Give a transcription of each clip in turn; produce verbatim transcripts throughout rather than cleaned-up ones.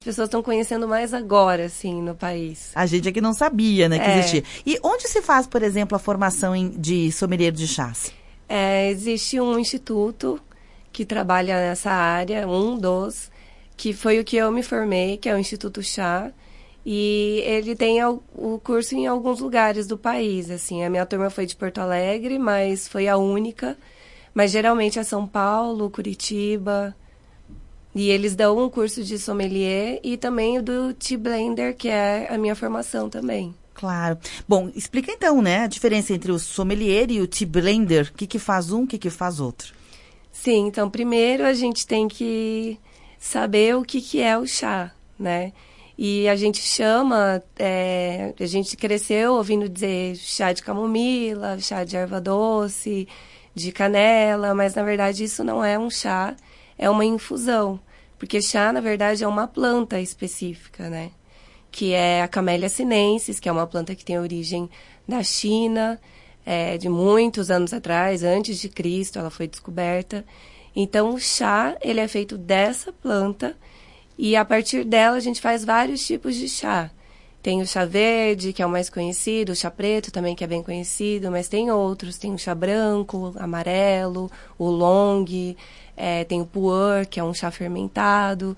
As pessoas estão conhecendo mais agora, assim, no país. A gente aqui não sabia, né, que É. existia. E onde se faz, por exemplo, a formação em, de sommelier de chás? É, existe um instituto que trabalha nessa área, um dos, que foi o que eu me formei, que é o Instituto Chá. E ele tem o curso em alguns lugares do país, assim. A minha turma foi de Porto Alegre, mas foi a única. Mas geralmente é São Paulo, Curitiba. E eles dão um curso de sommelier e também o do Tea Blender, que é a minha formação também. Claro. Bom, explica então, né, a diferença entre o sommelier e o Tea Blender. O que que faz um, o que que faz outro? Sim, então primeiro a gente tem que saber o que que é o chá, né? E a gente chama, é, a gente cresceu ouvindo dizer chá de camomila, chá de erva doce, de canela, mas na verdade isso não é um chá, é uma infusão. Porque chá, na verdade, é uma planta específica, né? Que é a Camellia sinensis, que é uma planta que tem origem da China, é, de muitos anos atrás, antes de Cristo, ela foi descoberta. Então, o chá, ele é feito dessa planta. E a partir dela a gente faz vários tipos de chá. Tem o chá verde, que é o mais conhecido, o chá preto também, que é bem conhecido, mas tem outros. Tem o chá branco, amarelo, o long, é, tem o pu'er, que é um chá fermentado.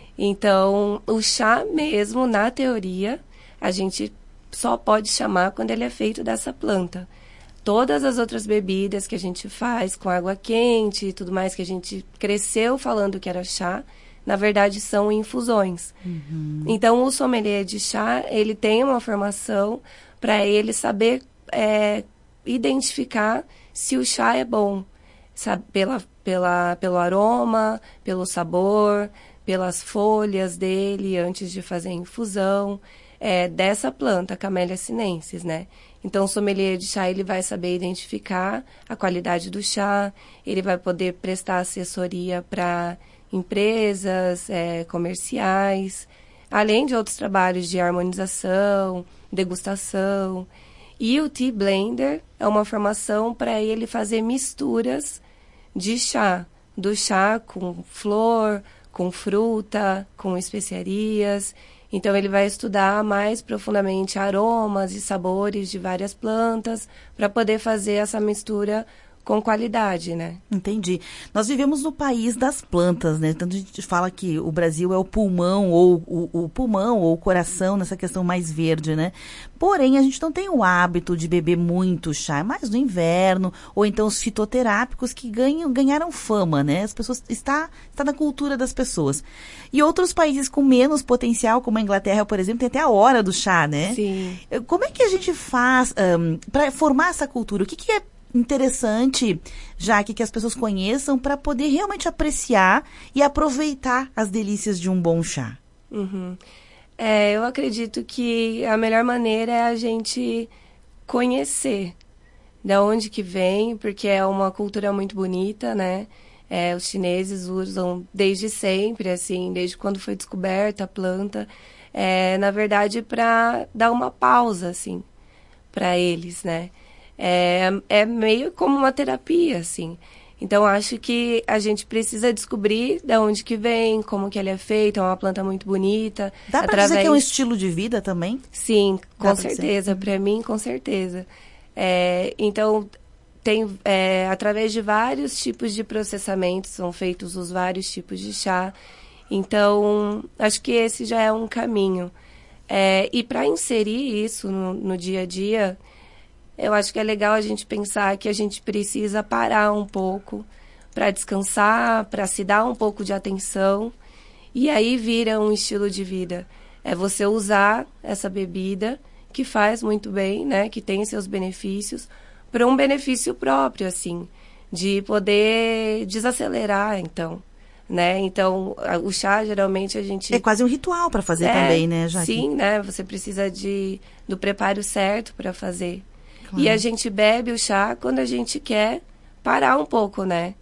Então, o chá mesmo, na teoria, a gente só pode chamar quando ele é feito dessa planta. Todas as outras bebidas que a gente faz com água quente e tudo mais, que a gente cresceu falando que era chá, na verdade, são infusões. Uhum. Então, o sommelier de chá, ele tem uma formação para ele saber é, identificar se o chá é bom, sabe, pela, pela, pelo aroma, pelo sabor, pelas folhas dele antes de fazer a infusão, é, dessa planta, Camellia sinensis, né? Então, o sommelier de chá, ele vai saber identificar a qualidade do chá, ele vai poder prestar assessoria para empresas, é, comerciais, além de outros trabalhos de harmonização, degustação. E o Tea Blender é uma formação para ele fazer misturas de chá, do chá com flor, com fruta, com especiarias. Então, ele vai estudar mais profundamente aromas e sabores de várias plantas para poder fazer essa mistura com qualidade, né? Entendi. Nós vivemos no país das plantas, né? Tanto a gente fala que o Brasil é o pulmão, ou o, o pulmão, ou o coração, nessa questão mais verde, né? Porém, a gente não tem o hábito de beber muito chá, é mais no inverno, ou então os fitoterápicos que ganham, ganharam fama, né? As pessoas, está, está na cultura das pessoas. E outros países com menos potencial, como a Inglaterra, por exemplo, tem até a hora do chá, né? Sim. Como é que a gente faz um, para formar essa cultura? O que, que é interessante, já que, que as pessoas conheçam para poder realmente apreciar e aproveitar as delícias de um bom chá? Uhum. É, eu acredito que a melhor maneira é a gente conhecer de onde que vem, porque é uma cultura muito bonita, né? É, os chineses usam desde sempre, assim, desde quando foi descoberta a planta, é, na verdade, para dar uma pausa, assim, para eles, né? É, é meio como uma terapia, assim. Então, acho que a gente precisa descobrir de onde que vem, como que ele é feito. É uma planta muito bonita. Dá para através... dizer que é um estilo de vida também? Sim, com Dá certeza. Para mim, com certeza. É, então, tem, é, através de vários tipos de processamentos, são feitos os vários tipos de chá. Então, acho que esse já é um caminho. É, e para inserir isso no, no dia a dia, eu acho que é legal a gente pensar que a gente precisa parar um pouco para descansar, para se dar um pouco de atenção. E aí vira um estilo de vida. É você usar essa bebida, que faz muito bem, né? Que tem seus benefícios, para um benefício próprio, assim, de poder desacelerar, então. Né? Então, o chá, geralmente, a gente... É quase um ritual para fazer é, também, né, Jaque? Sim, né? Você precisa de, do preparo certo para fazer. Claro. E a gente bebe o chá quando a gente quer parar um pouco, né?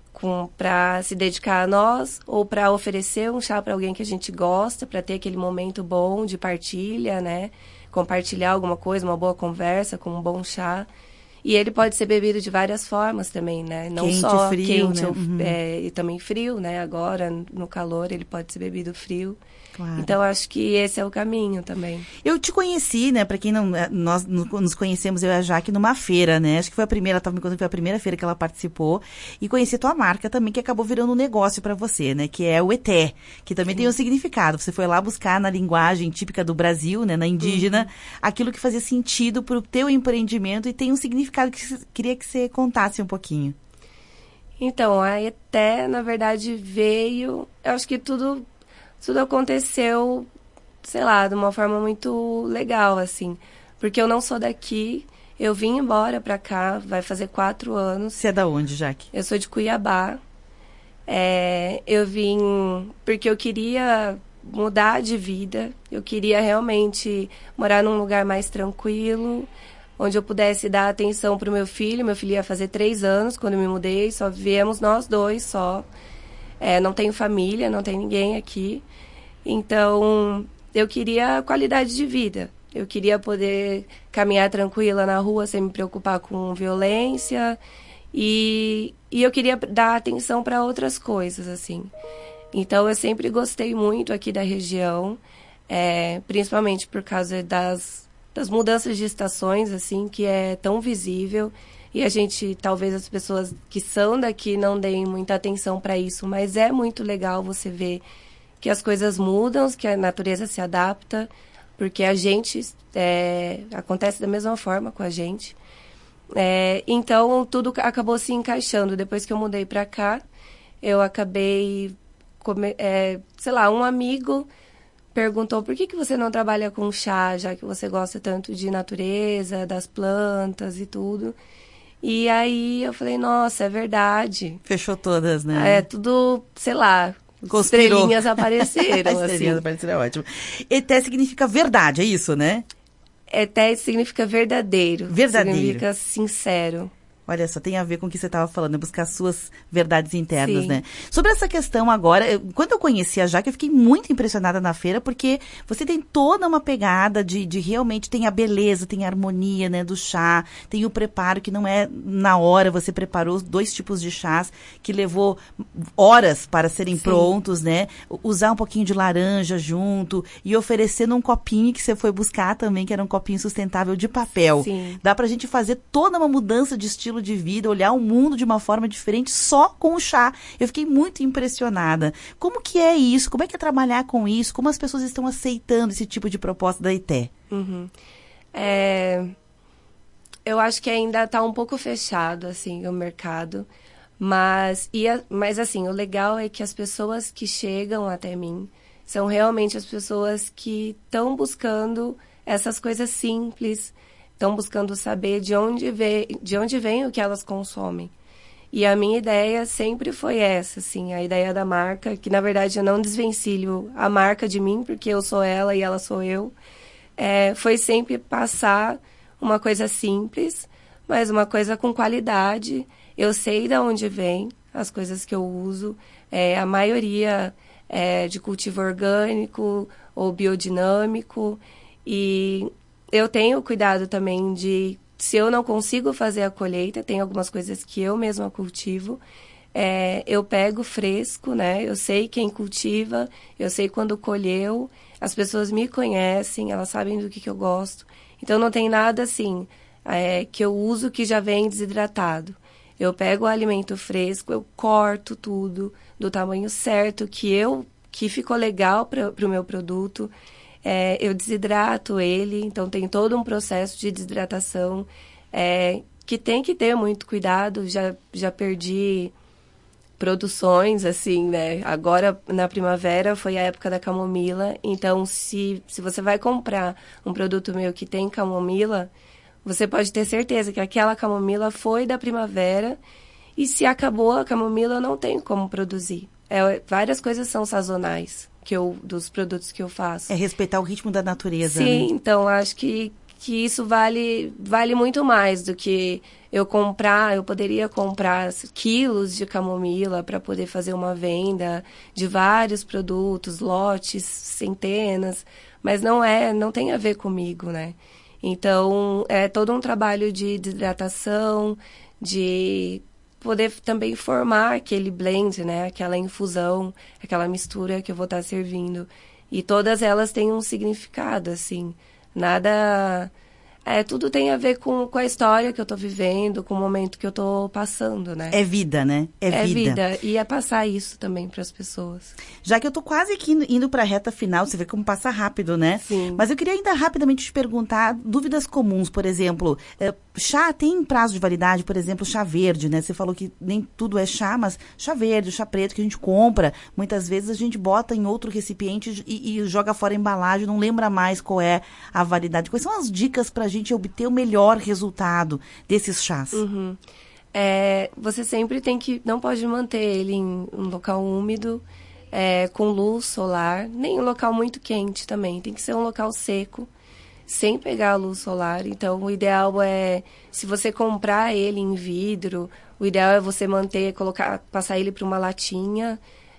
Para se dedicar a nós ou para oferecer um chá para alguém que a gente gosta, para ter aquele momento bom de partilha, né? Compartilhar alguma coisa, uma boa conversa com um bom chá. E ele pode ser bebido de várias formas também, né? Não quente, só frio, quente né? ou, Uhum. é, e também frio, né? Agora, no calor, ele pode ser bebido frio. Claro. Então, acho que esse é o caminho também. Eu te conheci, né, pra quem não, nós nos conhecemos, eu e a Jaque, numa feira, né, acho que foi a primeira, ela tava me contando que foi a primeira feira que ela participou, e conheci a tua marca também, que acabou virando um negócio pra você, né, que é o Eté, que também Sim. tem um significado. Você foi lá buscar na linguagem típica do Brasil, né, na indígena, uhum. aquilo que fazia sentido pro teu empreendimento e tem um significado que queria que você contasse um pouquinho. Então, a Eté, na verdade, veio, eu acho que tudo... Tudo aconteceu, sei lá, de uma forma muito legal, assim. Porque eu não sou daqui, eu vim embora pra cá, vai fazer quatro anos. Você é da onde, Jaque? Eu sou de Cuiabá. É, eu vim porque eu queria mudar de vida, eu queria realmente morar num lugar mais tranquilo, onde eu pudesse dar atenção pro meu filho. Meu filho ia fazer três anos quando eu me mudei, só viemos nós dois só. É, não tenho família, não tem ninguém aqui. Então, eu queria qualidade de vida. Eu queria poder caminhar tranquila na rua sem me preocupar com violência. E, e eu queria dar atenção para outras coisas, assim. Então, eu sempre gostei muito aqui da região, é, principalmente por causa das, das mudanças de estações, assim, que é tão visível. E a gente, talvez as pessoas que são daqui não deem muita atenção para isso, mas é muito legal você ver que as coisas mudam, que a natureza se adapta, porque a gente, é, acontece da mesma forma com a gente. É, então, tudo acabou se encaixando. Depois que eu mudei para cá, eu acabei, come, é, sei lá, um amigo perguntou por que, que você não trabalha com chá, já que você gosta tanto de natureza, das plantas e tudo. E aí eu falei, nossa, é verdade. Fechou todas, né? É, tudo, sei lá, Conspirou. Estrelinhas apareceram, assim. Estrelinhas apareceram, é ótimo. Eté significa verdade, é isso, né? Eté significa verdadeiro. Verdadeiro. Significa sincero. Olha só, tem a ver com o que você estava falando, buscar suas verdades internas, Sim. né? Sobre essa questão agora, eu, quando eu conheci a Jaque, eu fiquei muito impressionada na feira, porque você tem toda uma pegada de, de realmente, tem a beleza, tem a harmonia, né, do chá, tem o preparo que não é na hora, você preparou dois tipos de chás que levou horas para serem Sim. prontos, né? Usar um pouquinho de laranja junto e oferecendo um copinho que você foi buscar também, que era um copinho sustentável de papel. Sim. Dá pra gente fazer toda uma mudança de estilo de vida, olhar o mundo de uma forma diferente só com o chá. Eu fiquei muito impressionada. Como que é isso? Como é que é trabalhar com isso? Como as pessoas estão aceitando esse tipo de proposta da Eté? Uhum. É... Eu acho que ainda está um pouco fechado, assim, o mercado. Mas, e a... Mas, assim, o legal é que as pessoas que chegam até mim são realmente as pessoas que estão buscando essas coisas simples, estão buscando saber de onde, vê, de onde vem o que elas consomem. E a minha ideia sempre foi essa, assim, a ideia da marca, que na verdade eu não desvencilho a marca de mim, porque eu sou ela e ela sou eu, é, foi sempre passar uma coisa simples, mas uma coisa com qualidade. Eu sei de onde vem as coisas que eu uso, é, a maioria é de cultivo orgânico ou biodinâmico, e eu tenho cuidado também de, se eu não consigo fazer a colheita, tem algumas coisas que eu mesma cultivo, é, eu pego fresco, né? Eu sei quem cultiva, eu sei quando colheu, as pessoas me conhecem, elas sabem do que, que eu gosto. Então, não tem nada assim, é, que eu uso que já vem desidratado. Eu pego o alimento fresco, eu corto tudo do tamanho certo, que, eu, que ficou legal para o meu produto. É, eu desidrato ele, então tem todo um processo de desidratação é, que tem que ter muito cuidado. Já, já perdi produções, assim, né? Agora, na primavera, foi a época da camomila. Então, se, se você vai comprar um produto meu que tem camomila, você pode ter certeza que aquela camomila foi da primavera. E se acabou a camomila, eu não tenho como produzir. É, várias coisas são sazonais. Que eu, dos produtos que eu faço. É respeitar o ritmo da natureza, Sim, né? Então acho que, que isso vale, vale muito mais do que eu comprar, eu poderia comprar quilos de camomila para poder fazer uma venda de vários produtos, lotes, centenas, mas não é, não tem a ver comigo, né? Então, é todo um trabalho de desidratação, de poder também formar aquele blend, né? Aquela infusão, aquela mistura que eu vou estar servindo. E todas elas têm um significado, assim. Nada... É, tudo tem a ver com, com a história que eu tô vivendo, com o momento que eu tô passando, né? É vida, né? É, é vida. vida. E é passar isso também para as pessoas. Já que eu tô quase aqui indo, indo para a reta final, você vê como passa rápido, né? Sim. Mas eu queria ainda rapidamente te perguntar dúvidas comuns, por exemplo, é, chá tem prazo de validade, por exemplo, chá verde, né? Você falou que nem tudo é chá, mas chá verde, chá preto que a gente compra, muitas vezes a gente bota em outro recipiente e, e joga fora a embalagem, não lembra mais qual é a validade. Quais são as dicas pra gente obter o melhor resultado desses chás? Uhum. É, você sempre tem que... Não pode manter ele em um local úmido, é, com luz solar, nem um local muito quente também. Tem que ser um local seco, sem pegar a luz solar. Então, o ideal é... Se você comprar ele em vidro, o ideal é você manter, colocar, passar ele para uma latinha,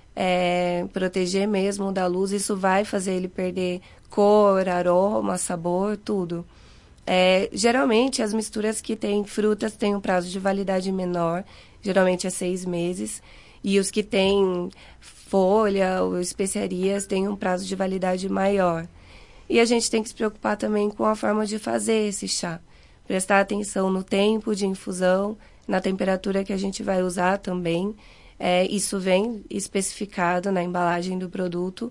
é, proteger mesmo da luz. Isso vai fazer ele perder cor, aroma, sabor, tudo. É, geralmente, as misturas que têm frutas têm um prazo de validade menor, geralmente é seis meses, e os que têm folha ou especiarias têm um prazo de validade maior. E a gente tem que se preocupar também com a forma de fazer esse chá. Prestar atenção no tempo de infusão, na temperatura que a gente vai usar também. É, isso vem especificado na embalagem do produto.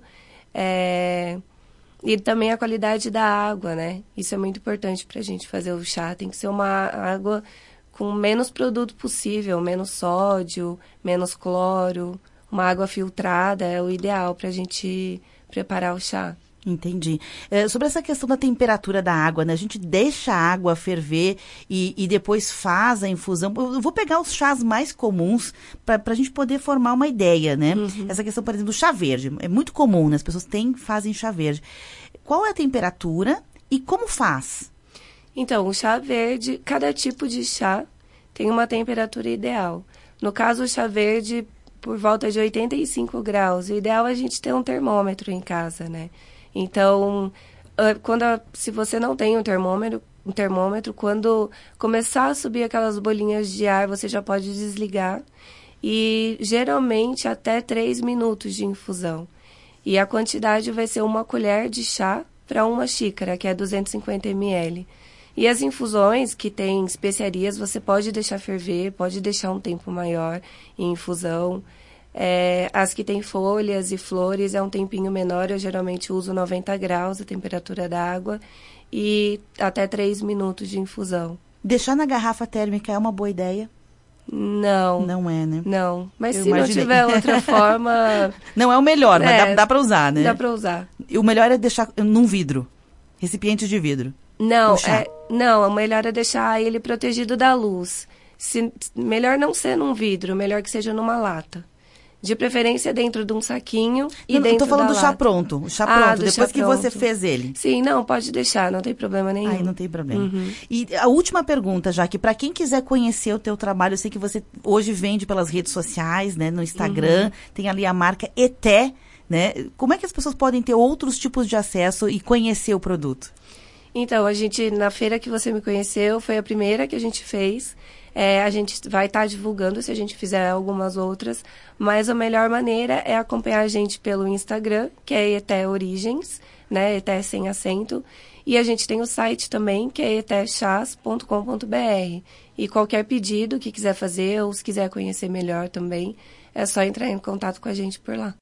É... E também a qualidade da água, né? Isso é muito importante para a gente fazer o chá. Tem que ser uma água com menos produto possível, menos sódio, menos cloro. Uma água filtrada é o ideal para a gente preparar o chá. Entendi. É, sobre essa questão da temperatura da água, né? A gente deixa a água ferver e, e depois faz a infusão. Eu vou pegar os chás mais comuns para a gente poder formar uma ideia, né? Uhum. Essa questão, por exemplo, do chá verde. É muito comum, né? As pessoas têm, fazem chá verde. Qual é a temperatura e como faz? Então, o chá verde, cada tipo de chá tem uma temperatura ideal. No caso, o chá verde, por volta de oitenta e cinco graus. O ideal é a gente ter um termômetro em casa, né? Então, quando a, se você não tem um termômetro, um termômetro, quando começar a subir aquelas bolinhas de ar, você já pode desligar. E, geralmente, até três minutos de infusão. E a quantidade vai ser uma colher de chá para uma xícara, que é duzentos e cinquenta mililitros. E as infusões que tem especiarias, você pode deixar ferver, pode deixar um tempo maior em infusão. É, as que tem folhas e flores é um tempinho menor, eu geralmente uso noventa graus a temperatura da água e até três minutos de infusão. Deixar na garrafa térmica é uma boa ideia? Não. Não é, né? Não, mas eu se imaginei. não tiver outra forma... Não é o melhor, mas é, dá, dá para usar, né? Dá para usar. E o melhor é deixar num vidro, recipiente de vidro. Não, é, não, o melhor é deixar ele protegido da luz. Se, melhor não ser num vidro, melhor que seja numa lata. De preferência dentro de um saquinho e não, dentro eu tô falando da do chá lata. pronto, o chá Ah, pronto, do depois chá que pronto. você fez ele. Sim, não, pode deixar, não tem problema nenhum. Aí não tem problema. Uhum. E a última pergunta, já que para quem quiser conhecer o teu trabalho, eu sei que você hoje vende pelas redes sociais, né, no Instagram, uhum. Tem ali a marca Eté, né? Como é que as pessoas podem ter outros tipos de acesso e conhecer o produto? Então, a gente, na feira que você me conheceu, foi a primeira que a gente fez. É, a gente vai estar tá divulgando se a gente fizer algumas outras, mas a melhor maneira é acompanhar a gente pelo Instagram, que é Eté Origens, né, Eté sem acento, e a gente tem o site também, que é etechás ponto com ponto br. E qualquer pedido que quiser fazer, ou se quiser conhecer melhor também, é só entrar em contato com a gente por lá.